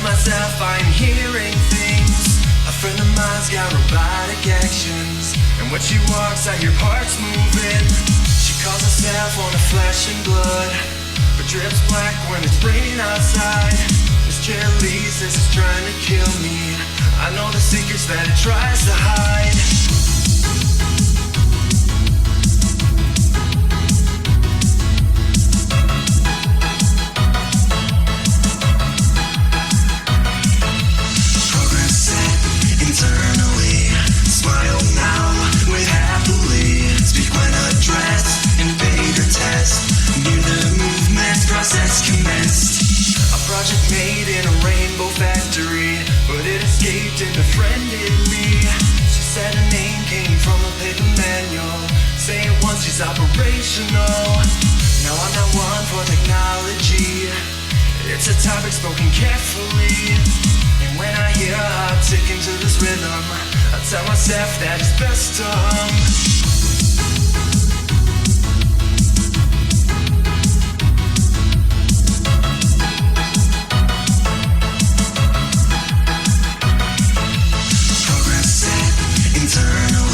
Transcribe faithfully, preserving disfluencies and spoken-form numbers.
myself I'm hearing things. A friend of mine's got robotic actions, and when she walks I hear parts moving. She calls herself on the flesh and blood, but drips black when it's raining outside. Miss Jelly says it's trying to kill me. I know the secrets that it tries to hide. Internally, smile now with happily. Speak when addressed, invade or test. Near the movement process commenced. A project made in a rainbow factory, but it escaped and befriended me. She said her name came from a paper manual. Say it once, she's operational. Now I'm not one for technology. It's a topic spoken carefully. And when I hear a heart tick into this rhythm, I tell myself that it's best to hum. Progress set internally.